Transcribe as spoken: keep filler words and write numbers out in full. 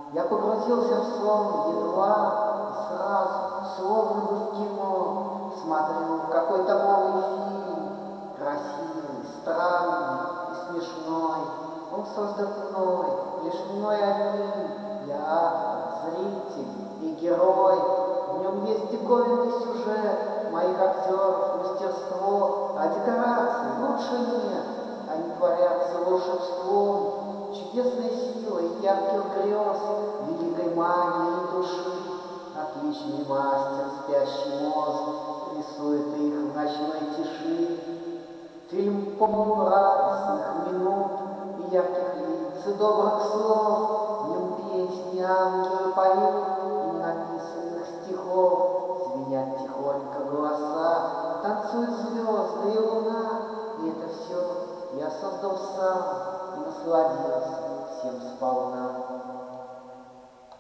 Я погрузился в сон едва и сразу, словно бы в кино, смотрю какой-то новый фильм, красивый, странный и смешной. Он создан мной, лишь мной одним. Я автор, зритель и герой. В нем есть диковинный сюжет, моих актеров мастерство, а декораций лучше нет. Они творятся волшебством, чудесной силой ярких грез, великой магией души. Отличный мастер, спящий мозг, рисует их в ночной тиши. Фильм полон радостных минут и ярких лиц и добрых слов. В нем песни ангелы поют и написанных стихов. Звенят тихонько голоса, танцуют звезды и луна. И это все я создал сам и насладился всем сполна.